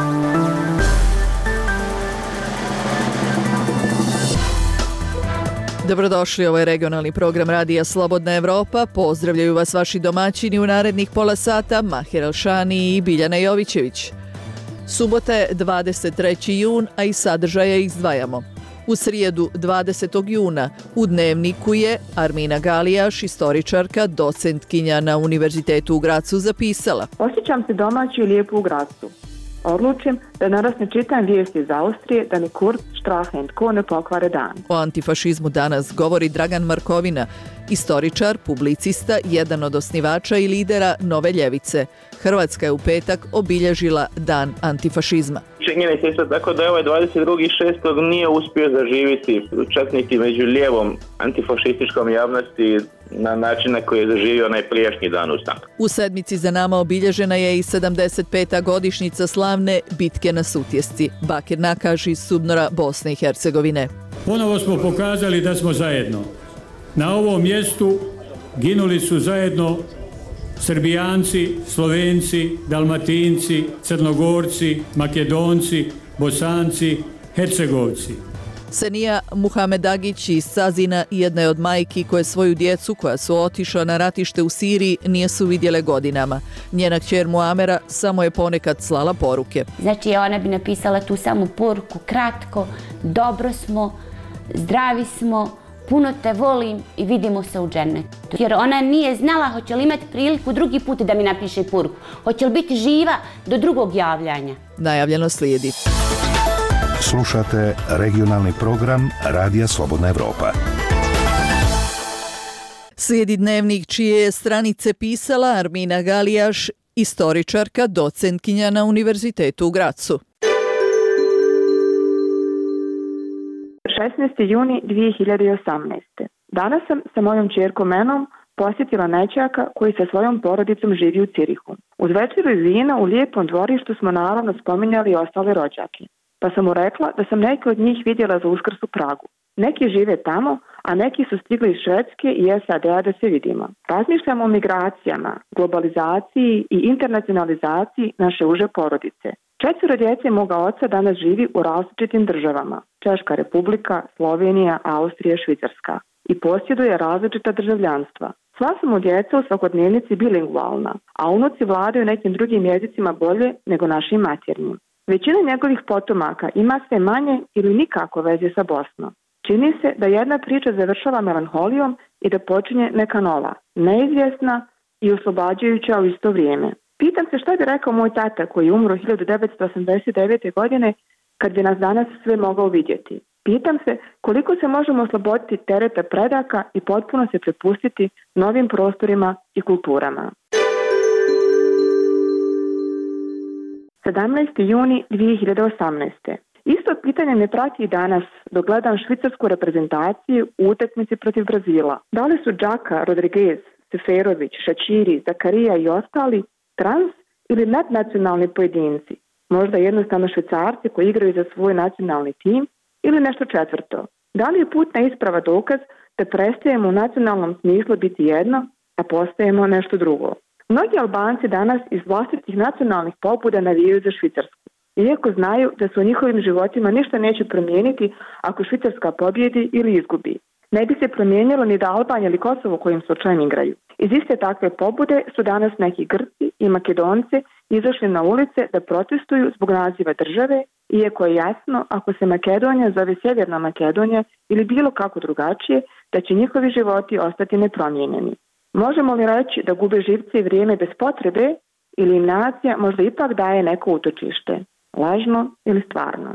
Dobrodošli, ovo je regionalni program Radija Slobodna Evropa. Pozdravljaju vas vaši domaćini u narednih pola sata, Mahir Elšani i Biljana Jovićević. Subota je 23. jun, a i sadržaje izdvajamo. U srijedu 20. juna u Dnevniku je Armina Galijaš, istoričarka, docentkinja na Univerzitetu u Gracu, zapisala: Osjećam se domaći i lijepo u Gracu. Odlučim da danas ne čitam vijesti iz Austrije, da mi Kurz, Strache & Co. ne pokvare dan. O antifašizmu danas govori Dragan Markovina, istoričar, publicista, jedan od osnivača i lidera Nove ljevice. Hrvatska je u petak obilježila Dan antifašizma. Činjenica je isto tako da je ovaj 22.6. nije uspio zaživiti čak niti među lijevom antifašističkom javnosti na način na koji je zaživio onaj prijašnji dan ustanka. U sedmici za nama obilježena je i 75. godišnjica slavne bitke na Sutjesci. Bakir Nakaš iz Subnora, Bosne i Hercegovine. Ponovo smo pokazali da smo zajedno. Na ovom mjestu ginuli su zajedno Srbijanci, Slovenci, Dalmatinci, Crnogorci, Makedonci, Bosanci, Hercegovci. Senija Muhamedagić iz Sazina jedna je od majki koje svoju djecu koja su otišla na ratište u Siriji nisu vidjele godinama. Njena kćer Muamera samo je ponekad slala poruke. Znači ona bi napisala tu samu poruku, kratko: dobro smo, zdravi smo, puno te volim i vidimo se u džennetu. Jer ona nije znala hoće li imati priliku drugi put da mi napiše poruku. Hoće li biti živa do drugog javljanja. Najavljeno slijedi. Slušate regionalni program Radija Slobodna Evropa. Slijedi Dnevnik čije je stranice pisala Armina Galijaš, istoričarka, docentkinja na Univerzitetu u Gracu. 16. juni 2018. Danas sam sa mojom ćerkom Menom posjetila nećaka koji sa svojom porodicom živi u Cirihu. Uz večeru i vina u lijepom dvorištu smo naravno spominjali ostale rođake. Pa sam mu rekla da sam neke od njih vidjela za Uskrs u Pragu. Neki žive tamo, a neki su stigli iz Švedske i SAD-a da se vidimo. Razmišljamo o migracijama, globalizaciji i internacionalizaciji naše uže porodice. 4 djece moga oca danas živi u različitim državama: Češka republika, Slovenija, Austrija, Švicarska, i posjeduje različita državljanstva. Sva su mu djeca u svakodnevnici bilingualna, a unuci vladaju nekim drugim jezicima bolje nego našim maternjim. Većina njegovih potomaka ima sve manje ili nikako veze sa Bosnom. Čini se da jedna priča završava melanholijom i da počinje neka nova, neizvjesna i oslobađajuća u isto vrijeme. Pitam se šta bi rekao moj tata koji je umro 1989. godine kad bi nas danas sve mogao vidjeti. Pitam se koliko se možemo osloboditi tereta predaka i potpuno se prepustiti novim prostorima i kulturama. 17. juni 2018. Isto pitanje me prati i danas dok gledam švicarsku reprezentaciju u utakmici protiv Brazila. Da li su Džaka, Rodriguez, Seferović, Šačiri, Zakarija i ostali trans ili nadnacionalni pojedinci? Možda jednostavno Švicarci koji igraju za svoj nacionalni tim ili nešto četvrto? Da li je putna isprava dokaz da prestajemo u nacionalnom smislu biti jedno, a postajemo nešto drugo? Mnogi Albanci danas iz vlastitih nacionalnih pobuda navijaju za Švicarsku, iako znaju da se u njihovim životima ništa neće promijeniti ako Švicarska pobjedi ili izgubi. Ne bi se promijenilo ni da Albanija ili Kosovo kojim slučajem igraju. Iz iste takve pobude su danas neki Grci i Makedonci izašli na ulice da protestuju zbog naziva države, iako je jasno ako se Makedonija zove Sjeverna Makedonija ili bilo kako drugačije, da će njihovi životi ostati nepromijenjeni. Možemo li reći da gube živce i vrijeme bez potrebe ili im nacija možda ipak daje neko utočište? Lažno ili stvarno?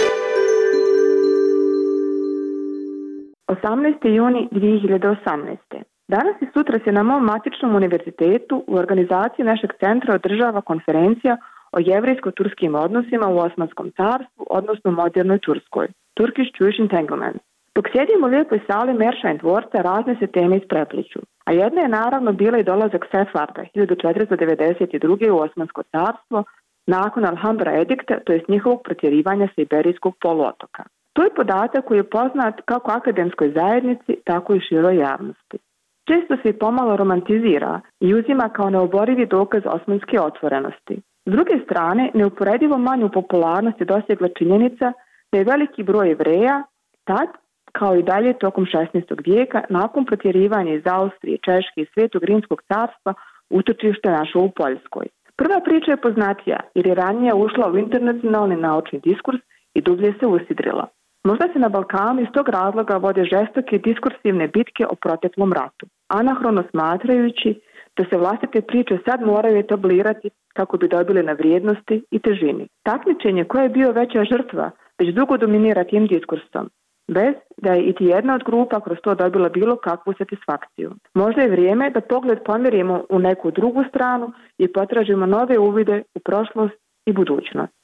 18. juni 2018. Danas i sutra se na mom matičnom univerzitetu u organizaciji našeg centra održava konferencija o jevrejsko-turskim odnosima u Osmanskom carstvu, odnosno modernoj Turskoj. Turkish Jewish Entanglement. Dok sjedimo u lijepoj sali Merša dvorca, razne se teme isprepliću. A jedna je naravno bila i dolazak Sefarda 1492. u Osmansko carstvo nakon Alhambra edikta, to jest njihovog protjerivanja sa Iberijskog poluotoka. To je podatak koji je poznat kako akademskoj zajednici, tako i široj javnosti. Često se i pomalo romantizira i uzima kao neoborivi dokaz osmanske otvorenosti. S druge strane, neuporedivo manju popularnost je dosegla činjenica da je veliki broj Jevreja tad, kao i dalje tokom 16. vijeka, nakon protjerivanja iz Austrije, Češke i Svetog Rimskog carstva, utočište našlo u Poljskoj. Prva priča je poznatija jer je ranije ušla u internacionalni naučni diskurs i dublje se usidrila. Možda se na Balkanu iz tog razloga vode žestoke diskursivne bitke o proteklom ratu, anahrono smatrajući da se vlastite priče sad moraju etablirati kako bi dobili na vrijednosti i težini. Takmičenje koje je bio veća žrtva već dugo dominira tim diskursom, bez da je iti jedna od grupa kroz to dobila bilo kakvu satisfakciju. Možda je vrijeme da pogled pomerimo u neku drugu stranu i potražimo nove uvide u prošlost i budućnost.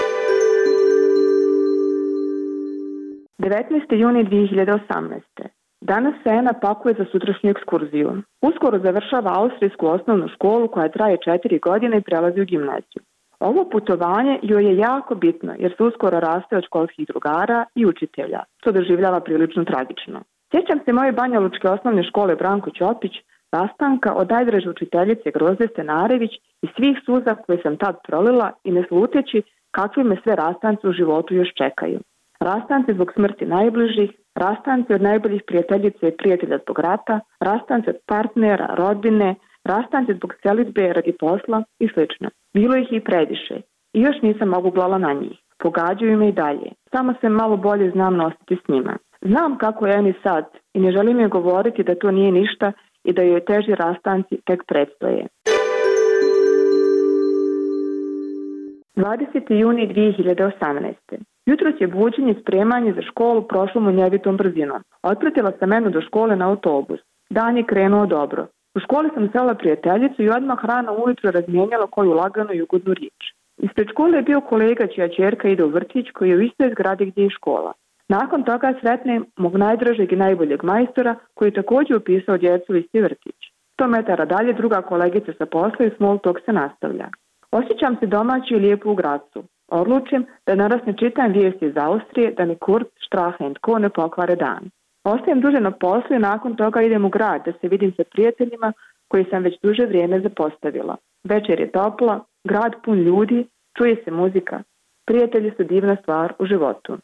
19. juni 2018. Danas se Ena pakuje za sutrašnju ekskurziju. Uskoro završava austrijsku osnovnu školu koja traje 4 godine i prelazi u gimnaziju. Ovo putovanje joj je jako bitno jer se uskoro raste od školskih drugara i učitelja, što doživljava prilično tragično. Sjećam se moje banjalučke osnovne škole Branko Ćopić, rastanka od najdraže učiteljice Grozde Stenarević i svih suza koje sam tad prolila i ne sluteći kakvi me sve rastanci u životu još čekaju. Rastanci zbog smrti najbližih, rastanci od najboljih prijateljica i prijatelja zbog rata, rastanci od partnera, rodbine, rastanci zbog selidbe radi posla i sl. Bilo ih i previše i još nisam oguglala na njih. Pogađaju me i dalje. Samo se malo bolje znam nositi s njima. Znam kako je Eni sad i ne želim je govoriti da to nije ništa i da joj teži rastanci tek predstoje. 20. juni 2018. Jutros je buđenje i spremanje za školu prošlo munjevitom brzinom. Otpratila sam Enu do škole na autobus. Dan je krenuo dobro. U školi sam sela prijateljicu i odmah rano ujutro razmijenjala koju laganu i ugodnu riječ. Ispred škole je bio kolega čija ćerka ide u vrtić koji je u istoj zgradi gdje je škola. Nakon toga sretnem mog najdražeg i najboljeg majstora koji je također upisao djecu u isti vrtić. 100 metara dalje druga kolegica sa posla i small talk se nastavlja. Osjećam se domaći i lijepo u Gracu. Odlučim da danas ne čitam vijesti iz Austrije da mi Kurz, Strache & Co. ne pokvare dan. Ostajem duže na poslu i nakon toga idem u grad da se vidim sa prijateljima koji sam već duže vrijeme zapostavila. Večer je topla, grad pun ljudi, čuje se muzika. Prijatelji su divna stvar u životu.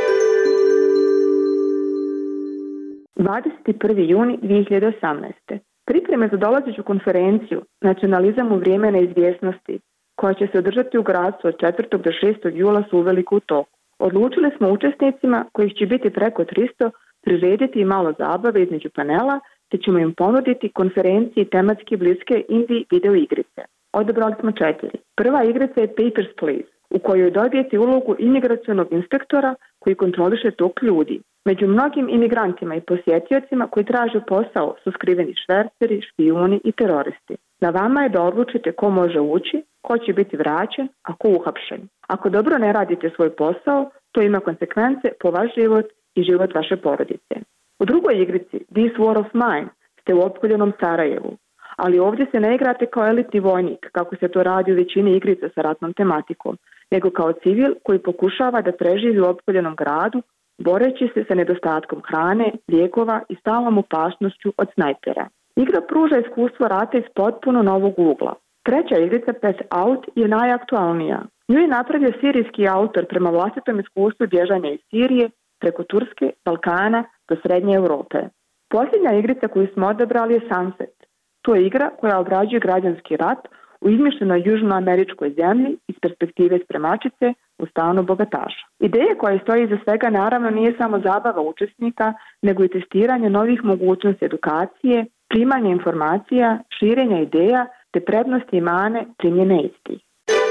21. juni 2018. Pripreme za dolazeću konferenciju Nacionalizam u vrijeme neizvjesnosti, koja će se održati u Gracu od 4. do 6. jula su uveliko u toku. Odlučili smo učesnicima, kojih će biti preko 300, prirediti i malo zabave između panela, te ćemo im ponuditi konferenciji tematski bliske indie video igrice. Odabrali smo 4. Prva igrica je Papers, Please, u kojoj dobijete ulogu imigracionog inspektora koji kontroliše tok ljudi. Među mnogim imigrantima i posjetiocima koji traže posao su skriveni šverceri, špijuni i teroristi. Na vama je da odlučite ko može ući, ko će biti vraćen, a ko uhapšen. Ako dobro ne radite svoj posao, to ima konsekvence po vaš život i život vaše porodice. U drugoj igrici, This War of Mine, ste u opkoljenom Sarajevu, ali ovdje se ne igrate kao elitni vojnik, kako se to radi u većini igrica sa ratnom tematikom, nego kao civil koji pokušava da preživi u opkoljenom gradu, boreći se sa nedostatkom hrane, lijekova i stalnom opasnošću od snajpera. Igra pruža iskustvo rata iz potpuno novog ugla. Treća igrica Path Out je najaktualnija. Nju je napravio sirijski autor prema vlastitom iskustvu bježanja iz Sirije preko Turske, Balkana do Srednje Europe. Posljednja igrica koju smo odabrali je Sunset. To je igra koja obrađuje građanski rat u izmišljenoj južnoameričkoj zemlji iz perspektive spremačice u stanu bogataša. Ideja koja stoji iza svega naravno nije samo zabava učesnika, nego i testiranje novih mogućnosti edukacije, primanje informacija, širenja ideja te prednosti i mane primjene istih.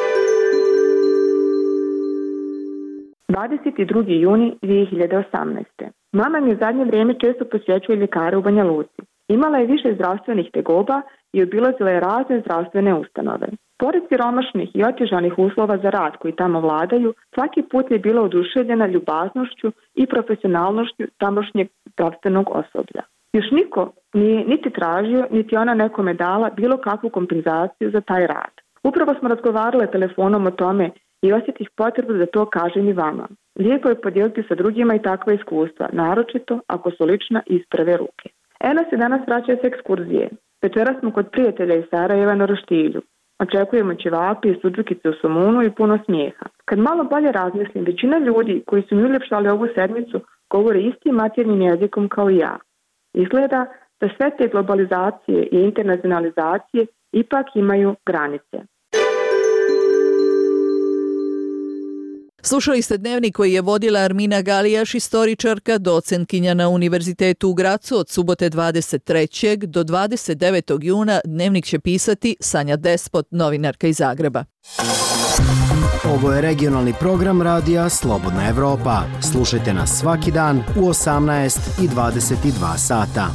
22. juni 2018. Mama mi u zadnje vrijeme često posjećuje ljekare u Banja Luci. Imala je više zdravstvenih tegoba i obilazila je razne zdravstvene ustanove. Pored siromašnih i otežanih uslova za rad koji tamo vladaju, svaki put je bila oduševljena ljubaznošću i profesionalnošću tamošnjeg zdravstvenog osoblja. Još niko nije niti tražio, niti ona nekome dala bilo kakvu kompenzaciju za taj rad. Upravo smo razgovarale telefonom o tome i osjetih potrebu da to kažem i vama. Lijepo je podijeliti sa drugima i takva iskustva, naročito ako su lična iz prve ruke. Ena se danas vraća s ekskurzije. Večera smo kod prijatelja iz Sarajeva na roštilju. Očekujemo ćevape i suđukice u Somunu i puno smijeha. Kad malo bolje razmislim, većina ljudi koji su mi uljepšali ovu sedmicu govore istim maternjim jezikom kao i ja. Izgleda da sve te globalizacije i internacionalizacije ipak imaju granice. Slušali ste dnevnik koji je vodila Armina Galijaš, istoričarka, docentkinja na Univerzitetu u Gracu. Od subote 23. do 29. juna dnevnik će pisati Sanja Despot, novinarka iz Zagreba. Ovo je regionalni program radija Slobodna Evropa. Slušajte nas svaki dan u 18 i 22 sata.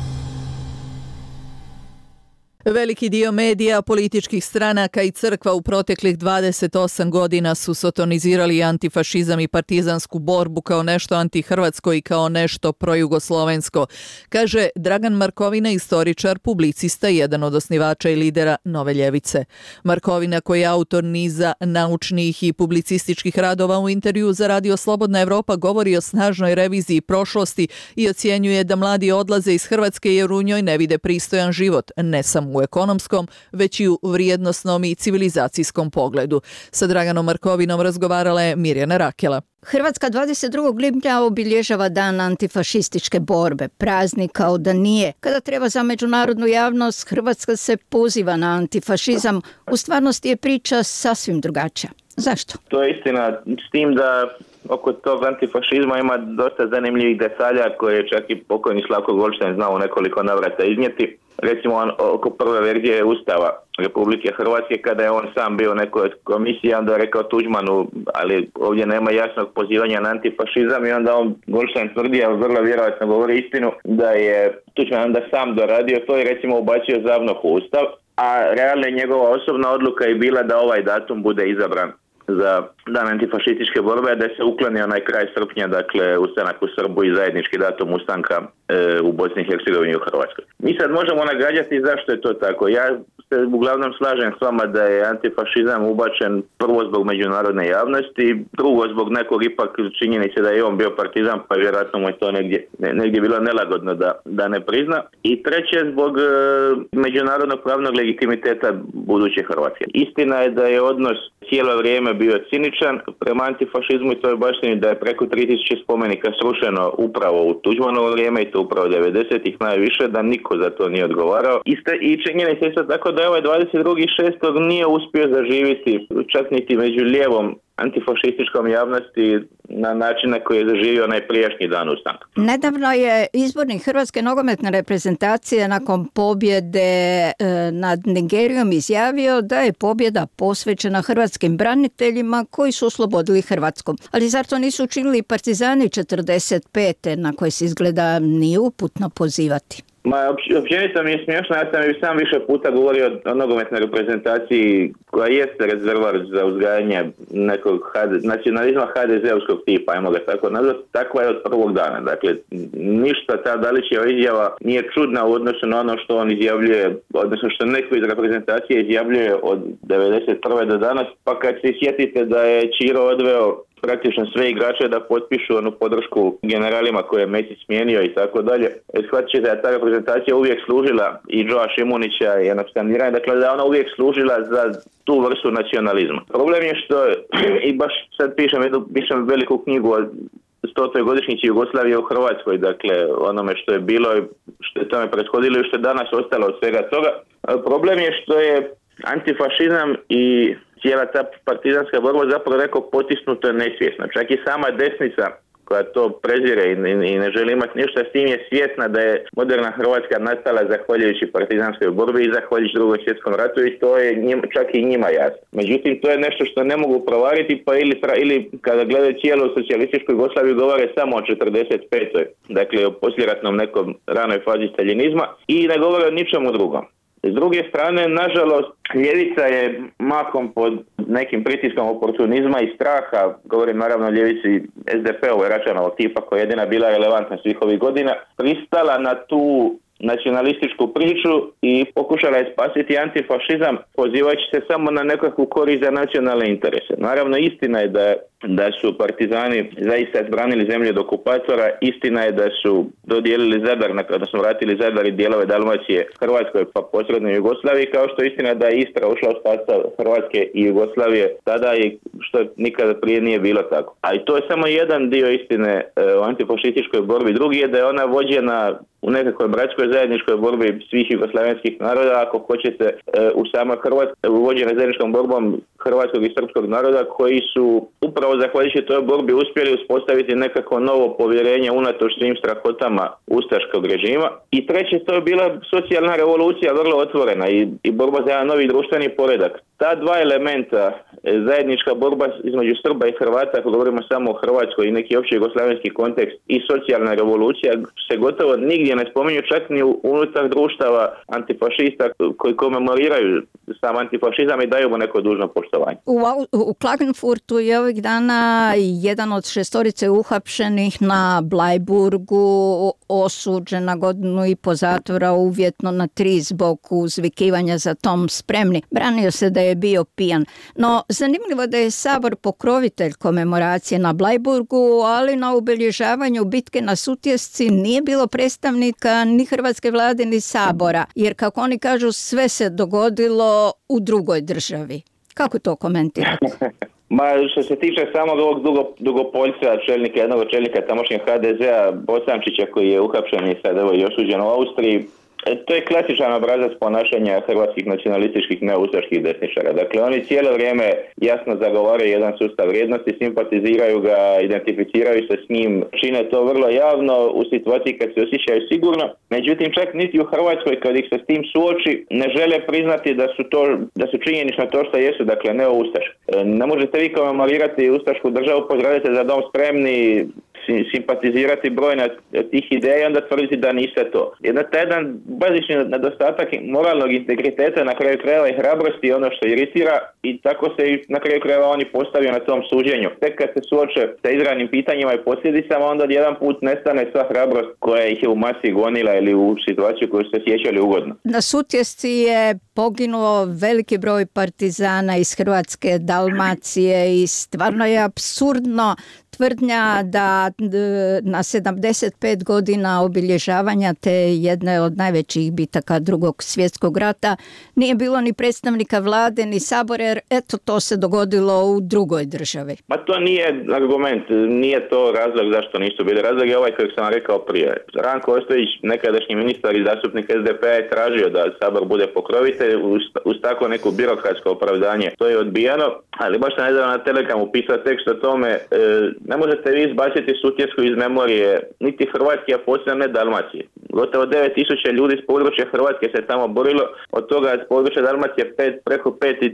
Veliki dio medija, političkih stranaka i crkva u proteklih 28 godina su sotonizirali antifašizam i partizansku borbu kao nešto antihrvatsko i kao nešto projugoslovensko, kaže Dragan Markovina, istoričar, publicista i jedan od osnivača i lidera Nove ljevice. Markovina, koji je autor niza naučnih i publicističkih radova, u intervju za Radio Slobodna Evropa govori o snažnoj reviziji prošlosti i ocjenjuje da mladi odlaze iz Hrvatske jer u njoj ne vide pristojan život, ne samo u ekonomskom, već i u vrijednosnom i civilizacijskom pogledu. Sa Draganom Markovinom razgovarala je Mirjana Rakela. Hrvatska 22. lipnja obilježava dan antifašističke borbe, praznik kao da nije. Kada treba za međunarodnu javnost, Hrvatska se poziva na antifašizam. U stvarnosti je priča sasvim drugačija. Zašto? To je istina, s tim da oko tog antifašizma ima dosta zanimljivih detalja koje čak i pokojni Slavko Goldstein znao nekoliko navrata iznijeti. Recimo oko prve verzije Ustava Republike Hrvatske, kada je on sam bio u nekoj komisiji, onda je rekao Tuđmanu, ali ovdje nema jasnog pozivanja na antifašizam, i onda on Goldstein tvrdi, ali vrlo vjerojatno govori istinu, da je Tuđman onda sam doradio to i recimo ubacio ZAVNOH u Ustav, a realno njegova osobna odluka je bila da ovaj datum bude izabran za dan antifašističke borbe, da se ukloni onaj kraj srpnja, dakle ustanak u Srbu i zajednički datum ustanka u Bosni i Hercegovini i u Hrvatskoj. Mi sad možemo nagađati zašto je to tako. Ja se uglavnom slažem s vama da je antifašizam ubačen prvo zbog međunarodne javnosti, drugo zbog nekog ipak činjenice da je on bio partizan, pa vjerojatno mu je to negdje bilo nelagodno da ne prizna, i treće zbog međunarodnog pravnog legitimiteta buduće Hrvatske. Istina je da je odnos cijelo vrijeme bio ciničan prema antifašizmu, i to je baštini da je preko 3000 spomenika srušeno upravo u Tuđmanovo vrijeme, i to upravo 90-ih najviše, da niko za to nije odgovarao. I činjenica isto tako da je ovaj 22.6. nije uspio zaživiti čak niti među lijevom antifašističkom javnosti na način na koji je zaživio onaj prijašnji dan ustanka. Nedavno je izbornik Hrvatske nogometne reprezentacije nakon pobjede nad Nigerijom izjavio da je pobjeda posvećena hrvatskim braniteljima koji su oslobodili Hrvatsku. Ali zar to nisu učinili partizani 45. na koje se izgleda nije uputno pozivati? Općenito mi je smiješno, ja sam sam više puta govorio o nogometnoj reprezentaciji koja jeste rezervar za uzgajanje nekog nacionalizma HDZ-ovskog tipa, ajmo ga tako nazvati, takva je od prvog dana. Dakle, ništa ta Dalićeva izjava nije čudna u odnosu na ono što on izjavljuje, odnosno što neko iz reprezentacije izjavljuje od 91. do danas, pa kad se sjetite da je Ćiro odveo praktično sve igrače da potpišu onu podršku generalima koje je Mesić smijenio i tako dalje. Shvatit ćete da ta reprezentacija uvijek služila, i Joa Šimunića i Anastandiranja, dakle da ona uvijek služila za tu vrstu nacionalizma. Problem je što, i baš sad pišem veliku knjigu o 100. godišnjici Jugoslavije u Hrvatskoj, dakle onome što je bilo, što je tome prethodilo i što je danas ostalo od svega toga. Problem je što je antifašizam i cijela ta partizanska borba zapravo neko potisnuto nesvjesno. Čak i sama desnica koja to prezire i ne želi imati ništa s tim je svjesna da je moderna Hrvatska nastala zahvaljujući partizanskoj borbi i zahvaljujući Drugom svjetskom ratu, i to je čak i njima jasno. Međutim, to je nešto što ne mogu provariti, pa ili kada gledaju cijelu socijalističku Jugoslaviju govore samo o 45. dakle o posljeratnom nekom ranoj fazi staljinizma, i ne govore o ničemu drugom. S druge strane, nažalost, ljevica je mahom pod nekim pritiskom oportunizma i straha, govorim naravno o ljevici SDP-ovoj Račanovog tipa koja je jedina bila relevantna svih ovih godina, pristala na tu nacionalističku priču i pokušala je spasiti antifašizam pozivajući se samo na nekakvu korist za nacionalne interese. Naravno, istina je da da su partizani zaista branili zemlju od okupatora. Istina je da su dodijelili Zadar, odnosno vratili Zadar i dijelove Dalmacije Hrvatskoj pa posredno Jugoslaviji, kao što je istina da je Istra ušla u sastav Hrvatske i Jugoslavije tada, i što nikada prije nije bilo tako. A i to je samo jedan dio istine o antifašističkoj borbi. Drugi je da je ona vođena u nekakvoj bratskoj zajedničkoj borbi svih jugoslavenskih naroda, ako hoćete u samoj Hrvatskoj, vođena zajedničkom borbom hrvatskog i srpskog naroda, koji su upravo zahvaljujući toj borbi uspjeli uspostaviti nekako novo povjerenje unatoč svim strahotama ustaškog režima. I treće, to je bila socijalna revolucija, vrlo otvorena i borba za jedan novi društveni poredak. Ta dva elementa, zajednička borba između Srba i Hrvata, ako govorimo samo o Hrvatskoj i neki opći jugoslavenski kontekst, i socijalna revolucija, se gotovo nigdje ne spominju, čak ni unutar društava antifašista koji komemoriraju sam antifašizam i daju mu neko dužno poštovanje. U Klagenfurtu je ovih dana jedan od 6 uhapšenih na Blajburgu osuđen na 1,5 zatvora, uvjetno na 3 zbog uzvikivanja za tom spremni. Branio se da je bio pijan. No, zanimljivo da je Sabor pokrovitelj komemoracije na Blajburgu, ali na obilježavanju bitke na Sutjesci nije bilo predstavnika ni hrvatske vlade ni Sabora, jer kako oni kažu, sve se dogodilo u drugoj državi. Kako to komentirate? Ma, što se tiče samog ovog Dugopoljca, jednog od čelnika tamošnjeg HDZ-a, Bosančića, koji je uhapšen i sad evo i osuđen u Austriji, to je klasičan obrazac ponašanja hrvatskih nacionalističkih neoustaških desničara. Dakle, oni cijelo vrijeme jasno zagovaraju jedan sustav vrijednosti, simpatiziraju ga, identificiraju se s njim, čine to vrlo javno u situaciji kad se osjećaju sigurno. Međutim, čak niti u Hrvatskoj, kad ih se s tim suoči, ne žele priznati da su činjenično to što jesu, dakle neoustaš. Ne možete vi komemorirati ustašku državu, pozdravite za dom spremni, simpatizirati brojne tih ideja i onda tvrditi da niste to. Jedan bazični nedostatak moralnog integriteta, na kraju krajeva i hrabrosti, ono što iritira, i tako se i na kraju krajeva oni postavio na tom suđenju. Tek kad se suoče sa izravnim pitanjima i posljedicama, onda jedan put nestane sva hrabrost koja ih je u masi gonila ili u situaciju koju su se sjećali ugodno. Na Sutjesci je poginuo veliki broj partizana iz Hrvatske, Dalmacije, i stvarno je apsurdno tvrdnja da na 75 godina obilježavanja te jedne od najvećih bitaka Drugog svjetskog rata nije bilo ni predstavnika vlade ni Sabora, jer eto to se dogodilo u drugoj državi. Ma to nije argument, nije to razlog zašto nisu bili. Razlog je ovaj kojeg sam rekao prije. Ranko Ostojić, nekadašnji ministar i zastupnik SDP-a, je tražio da Sabor bude pokrovitelj uz tako neko birokratsko opravdanje. To je odbijeno, ali baš sam nedavno na Telegramu pisao tekst o tome. Ne možete vi izbaciti Sutjesku iz memorije niti Hrvatske, a posebno ne Dalmacije. Gotovo 9.000 ljudi s područja Hrvatske se tamo borilo, od toga s područja Dalmacije preko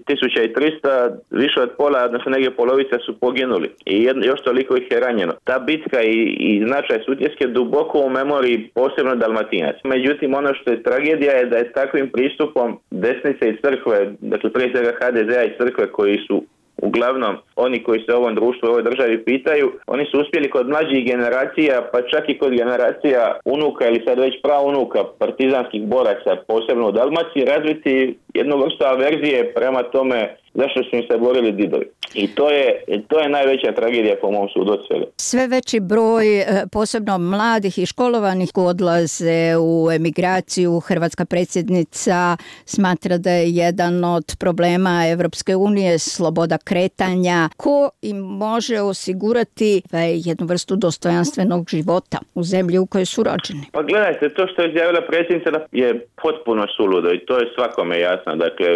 5.300, više od pola, odnosno negdje polovica su poginuli i još toliko ih je ranjeno. Ta bitka i značaj Sutjeske duboko u memoriji, posebno Dalmatinac. Međutim, ono što je tragedija je da je takvim pristupom desnice i crkve, dakle prije svega HDZ-a i crkve, koji su uglavnom oni koji se u ovom društvu, u ovoj državi pitaju, oni su uspjeli kod mlađih generacija, pa čak i kod generacija unuka ili sad već pravunuka partizanskih boraca, posebno u Dalmaciji, razviti jednu vrstu averzije prema tome zašto su im se borili didovi. I to je najveća tragedija po mom sudu od svega. Sve veći broj, posebno mladih i školovanih, odlaze u emigraciju. Hrvatska predsjednica smatra da je jedan od problema Evropske unije sloboda kretanja. Ko im može osigurati jednu vrstu dostojanstvenog života u zemlji u kojoj su rođeni? Pa gledajte, to što je izjavila predsjednica je potpuno suludo i to je svakome jasno. Dakle,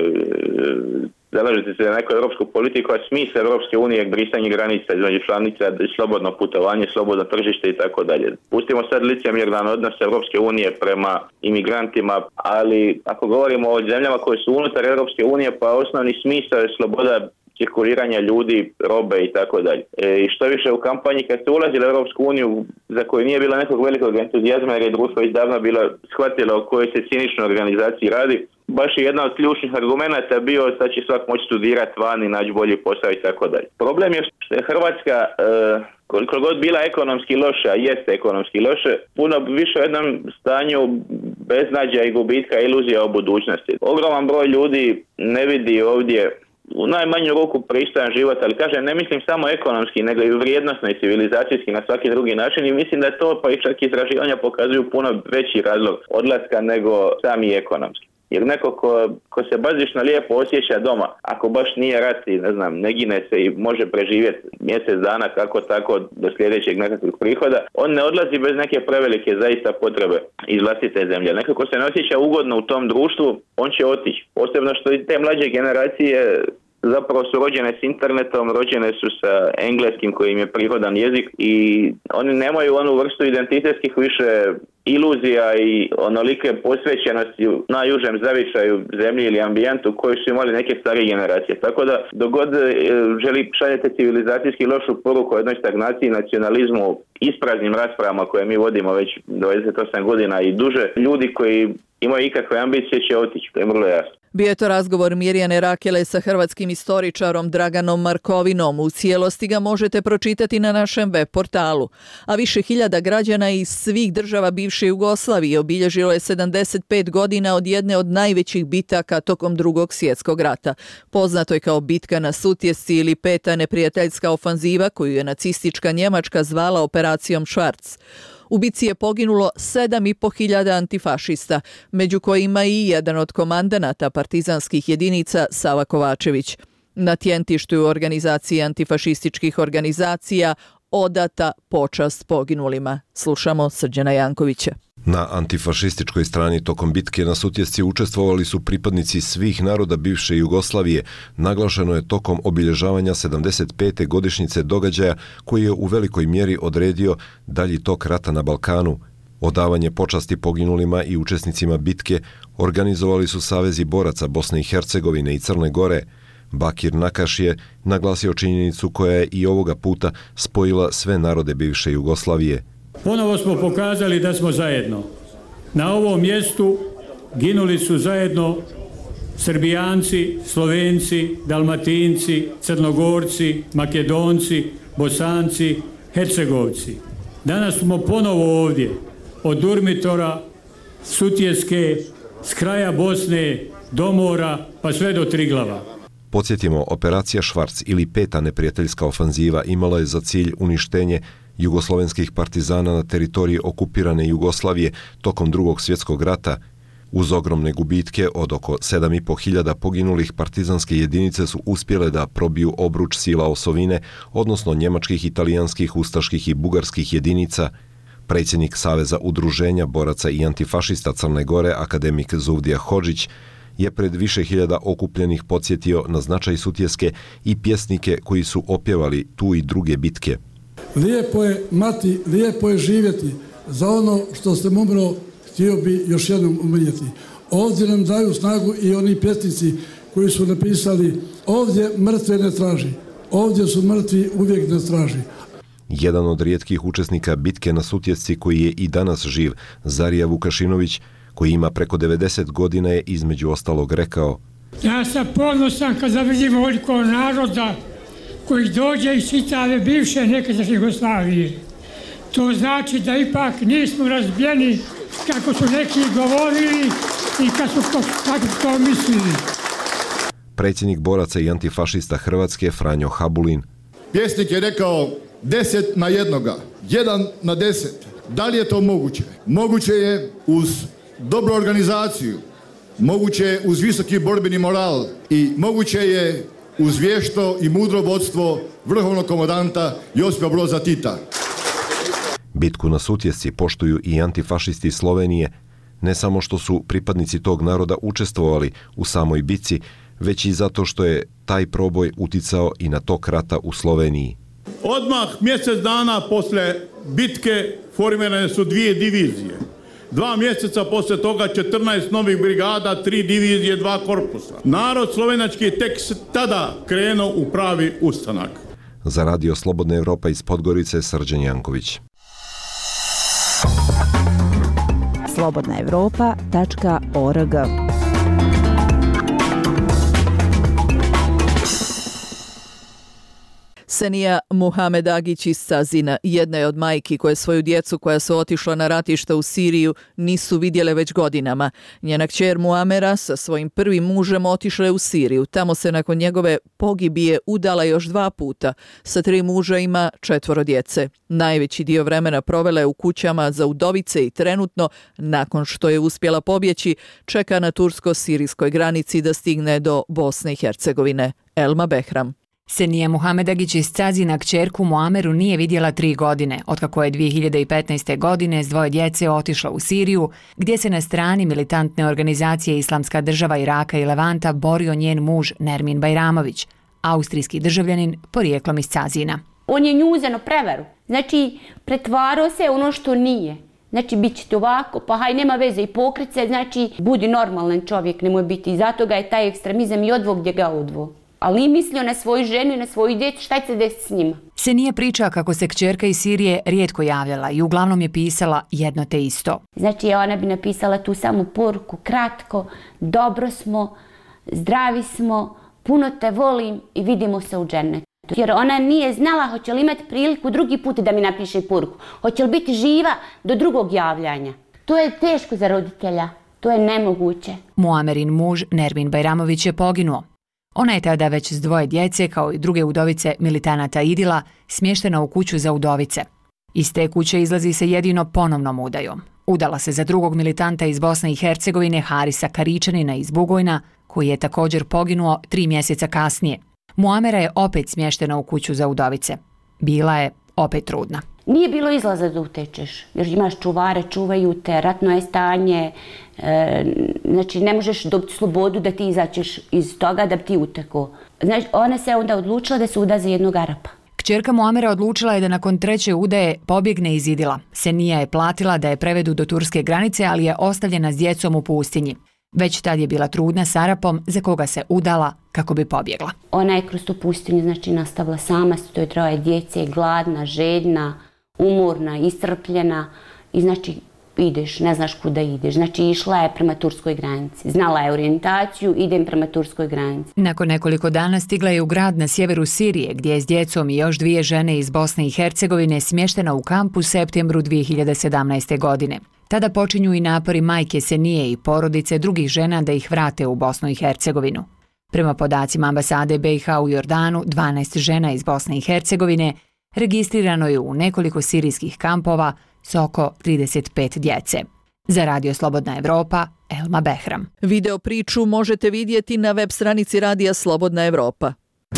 zalažete se za neku europsku politiku, a smisao Europske unije brisanje granica između članica, slobodno putovanje, slobodno tržište i tako dalje. Pustimo sad licemjeran odnos Europske unije prema imigrantima, ali ako govorimo o zemljama koje su unutar Europske unije, pa osnovni smisao je sloboda cirkuliranja ljudi, robe i tako dalje. I što više u kampanji kad ste ulazili u Europsku uniju, za koju nije bilo nekog velikog entuzijazma jer je društvo već davno bilo shvatilo o kojoj se ciničnoj organizaciji radi, baš je jedna od ključnih argumenata bio da će svak moći studirati van i naći bolji posao i tako dalje. Problem je što je Hrvatska, koliko god bila ekonomski loša, jeste ekonomski loše, puno više u jednom stanju beznađa i gubitka iluzija o budućnosti. Ogroman broj ljudi ne vidi ovdje u najmanju ruku pristojan život, ali kažem, ne mislim samo ekonomski, nego i vrijednosno i civilizacijski na svaki drugi način i mislim da to pa i čak istraživanja pokazuju puno veći razlog odlaska nego sami ekonomski. Jer neko ko se bazično lijepo osjeća doma, ako baš nije rat i ne gine se i može preživjeti mjesec dana kako tako do sljedećeg nekakvog prihoda, on ne odlazi bez neke prevelike zaista potrebe iz vlastite zemlje. Nekako se ne osjeća ugodno u tom društvu, on će otići. Posebno što i te mlađe generacije zapravo su rođene s internetom, rođene su sa engleskim koji im je prirodan jezik i oni nemaju onu vrstu identitetskih više iluzija i onolike posvećenosti u najužem zavičaju zemlji ili ambijentu koji su imali neke starije generacije. Tako da dogod želi šaljete civilizacijski lošu poruku o jednoj stagnaciji, nacionalizmu, ispraznim raspravama koje mi vodimo već 28 godina i duže, ljudi koji imaju ikakve ambicije će otići, to je vrlo jasno. Bio je to razgovor Mirjane Rakele sa hrvatskim istoričarom Draganom Markovinom. U cijelosti ga možete pročitati na našem web portalu. A više hiljada građana iz svih država bivše Jugoslavije obilježilo je 75 godina od jedne od najvećih bitaka tokom Drugog svjetskog rata. Poznato je kao bitka na Sutjesci ili peta neprijateljska ofanziva koju je nacistička Njemačka zvala operacijom Švarc. U bici je poginulo 7.500 antifašista, među kojima i jedan od komandanata partizanskih jedinica Sava Kovačević. Na tjentištu je u organizaciji antifašističkih organizacija odata počast poginulima. Slušamo Srđana Jankovića. Na antifašističkoj strani tokom bitke na Sutjesci učestvovali su pripadnici svih naroda bivše Jugoslavije. Naglašeno je tokom obilježavanja 75. godišnjice događaja koji je u velikoj mjeri odredio dalji tok rata na Balkanu. Odavanje počasti poginulima i učesnicima bitke organizovali su savezi boraca Bosne i Hercegovine i Crne Gore. Bakir Nakaš je naglasio činjenicu koja je i ovoga puta spojila sve narode bivše Jugoslavije. Ponovo smo pokazali da smo zajedno. Na ovom mjestu ginuli su zajedno Srbijanci, Slovenci, Dalmatinci, Crnogorci, Makedonci, Bosanci, Hercegovci. Danas smo ponovo ovdje, od Durmitora, Sutjeske, s kraja Bosne, do mora, pa sve do Triglava. Podsjetimo, operacija Švarc ili peta neprijateljska ofanziva imala je za cilj uništenje jugoslovenskih partizana na teritoriji okupirane Jugoslavije tokom Drugog svjetskog rata. Uz ogromne gubitke od oko 7.500 poginulih, partizanske jedinice su uspjele da probiju obruč sila osovine, odnosno njemačkih, italijanskih, ustaških i bugarskih jedinica. Predsjednik Saveza udruženja boraca i antifašista Crne Gore, akademik Zuvdija Hodžić, je pred više hiljada okupljenih podsjetio na značaj Sutjeske i pjesnike koji su opjevali tu i druge bitke. Lijepo je mati, lijepo je živjeti, za ono što ste umro htio bi još jednom umrijeti. Ovdje nam daju snagu i oni pjesnici koji su napisali ovdje mrtve ne traži, ovdje su mrtvi uvijek ne traži. Jedan od rijetkih učesnika bitke na Sutjesci koji je i danas živ, Zarija Vukašinović, koji ima preko 90 godina, je između ostalog rekao: Ja sam ponosan kad vidim ovoliko naroda koji dođe iz čitave bivše nekadašnje Jugoslavije. To znači da ipak nismo razbijeni kako su neki govorili i kako su to mislili. Predsjednik boraca i antifašista Hrvatske Franjo Habulin. Pjesnik je rekao 10 na jednoga, 1 na 10. Da li je to moguće? Moguće je uz dobru organizaciju, moguće je uz visoki borbeni moral i moguće je uz vješto i mudro vodstvo vrhovnog komandanta Josipa Broza Tita. Bitku na Sutjesci poštuju i antifašisti Slovenije, ne samo što su pripadnici tog naroda učestvovali u samoj bitci, već i zato što je taj proboj uticao i na tok rata u Sloveniji. Odmah mjesec dana posle bitke formirane su 2 divizije. 2 mjeseca poslije toga 14 novih brigada, 3 divizije, 2 korpusa. Narod slovenački tek tada krenuo u pravi ustanak. Za Radio Slobodna Evropa iz Podgorice, Srđan Janković. slobodnaevropa.org. Senija Muhamed Agić iz Cazina jedna je od majki koje svoju djecu koja su otišla na ratište u Siriju nisu vidjele već godinama. Njena kćer Muamera sa svojim prvim mužem otišla je u Siriju. Tamo se nakon njegove pogibije udala još 2 puta. Sa 3 muža ima 4 djece. Najveći dio vremena provela je u kućama za udovice i trenutno, nakon što je uspjela pobjeći, čeka na tursko-sirijskoj granici da stigne do Bosne i Hercegovine. Elma Behram. Senija Muhamed Agić iz Cazina kćerku Muameru nije vidjela 3 godine, otkako je 2015. godine s 2 djece otišla u Siriju, gdje se na strani militantne organizacije Islamska država Iraka i Levanta borio njen muž Nermin Bajramović, austrijski državljanin porijeklom iz Cazina. On je nju uzeo prevaru. Znači, pretvarao se ono što nije. Znači, bit će to ovako, pa haj, nema veze i pokrit se, znači, budi normalan čovjek, nemoj biti. I zato ga je taj ekstremizam i odvog gdje ga odvo. Ali nije mislio na svoju ženu i na svoju djecu, šta će se desiti s njima. Senija priča kako se kćerka iz Sirije rijetko javljala i uglavnom je pisala jedno te isto. Znači, ona bi napisala tu samu poruku, kratko, dobro smo, zdravi smo, puno te volim i vidimo se u džennetu. Jer ona nije znala hoće li imati priliku drugi put da mi napiše poruku. Hoće li biti živa do drugog javljanja. To je teško za roditelja. To je nemoguće. Muamerin muž Nermin Bajramović je poginuo. Ona je tada već s 2 djece, kao i druge udovice militanata Idila, smještena u kuću za udovice. Iz te kuće izlazi se jedino ponovnom udajom. Udala se za drugog militanta iz Bosne i Hercegovine Harisa Karičanina iz Bugojna, koji je također poginuo 3 mjeseca kasnije. Muamera je opet smještena u kuću za udovice. Bila je opet trudna. Nije bilo izlaza da utečeš, jer imaš čuvare, čuvaju te, ratno je stanje, znači ne možeš dobiti slobodu da ti izaćeš iz toga da bi ti utekao. Znači, ona se onda odlučila da se uda za jednog Arapa. Kćerka Muamera odlučila je da nakon 3. udaje pobjegne iz Idila. Senija je platila da je prevedu do turske granice, ali je ostavljena s djecom u pustinji. Već tad je bila trudna s Arapom za koga se udala kako bi pobjegla. Ona je kroz tu pustinju znači nastavila sama, s 3 djece, gladna, željna, umorna, iscrpljena i znači ideš, ne znaš kuda ideš. Znači išla je prema turskoj granici. Znala je orijentaciju, idem prema turskoj granici. Nakon nekoliko dana stigla je u grad na sjeveru Sirije, gdje je s djecom i još 2 žene iz Bosne i Hercegovine smještena u kampu u septembru 2017. godine. Tada počinju i napori majke Senije i porodice drugih žena da ih vrate u Bosnu i Hercegovinu. Prema podacima ambasade BiH u Jordanu, 12 žena iz Bosne i Hercegovine registrirano je u nekoliko sirijskih kampova s oko 35 djece. Za Radio Slobodna Evropa, Elma Behram. Video priču možete vidjeti na web stranici Radija Slobodna Evropa.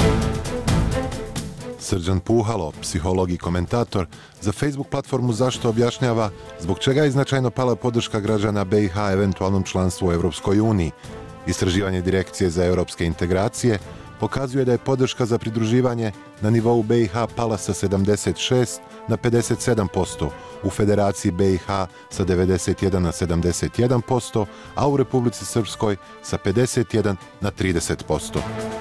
Srđan Puhalo, psiholog i komentator, za Facebook platformu Zašto objašnjava zbog čega je značajno pala podrška građana BiH eventualnom članstvu u Europskoj uniji. Istraživanje Direkcije za europske integracije pokazuje da je podrška za pridruživanje na nivou BiH pala sa 76 na 57%, u Federaciji BiH sa 91 na 71%, a u Republici Srpskoj sa 51 na 30%.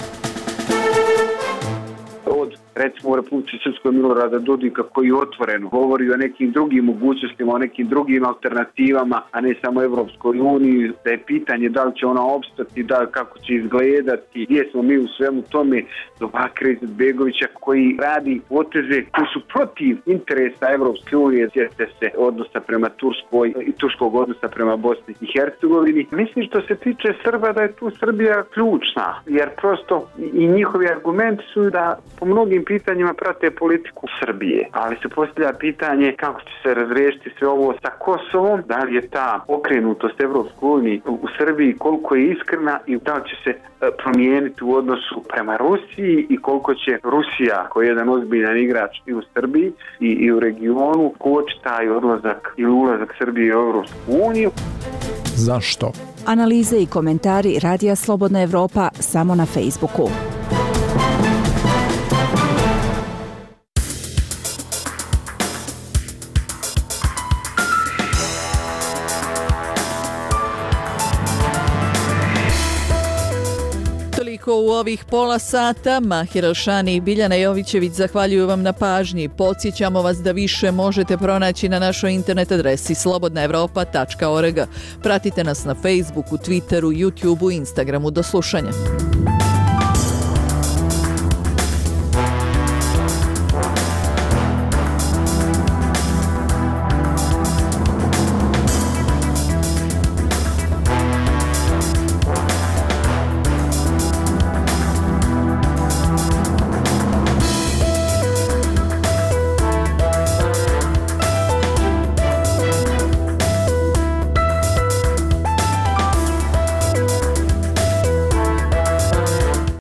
Recimo u Republici Srpskoj Milorada Dodika koji otvoreno govori o nekim drugim mogućnostima, o nekim drugim alternativama, a ne samo Evropskoj uniji, da je pitanje da li će ona opstati, kako će izgledati, gdje smo mi u svemu tome, do Bakira Izetbegovića koji radi poteze koji su protiv interesa Evropske unije, sjete se odnosa prema Turskoj i turskog odnosa prema Bosni i Hercegovini. Mislim što se tiče Srba da je tu Srbija ključna, jer prosto i njihovi argumenti su da po mnogim pitanjima prate politiku Srbije, ali se postavlja pitanje kako će se razriješiti sve ovo sa Kosovom, da li je ta okrenutost Evropskoj uniji u Srbiji, koliko je iskrena i da li će se promijeniti u odnosu prema Rusiji i koliko će Rusija, koji je jedan ozbiljan igrač i u Srbiji i u regionu, koči taj odlazak ili ulazak Srbije u Evropsku uniju. Zašto? Analize i komentari Radija Slobodna Evropa samo na Facebooku. U ovih pola sata Mahir Elšani i Biljana Jovićević zahvaljuju vam na pažnji. Podsjećamo vas da više možete pronaći na našoj internet adresi slobodnaevropa.org. Pratite nas na Facebooku, Twitteru, YouTubeu, Instagramu. Do slušanja.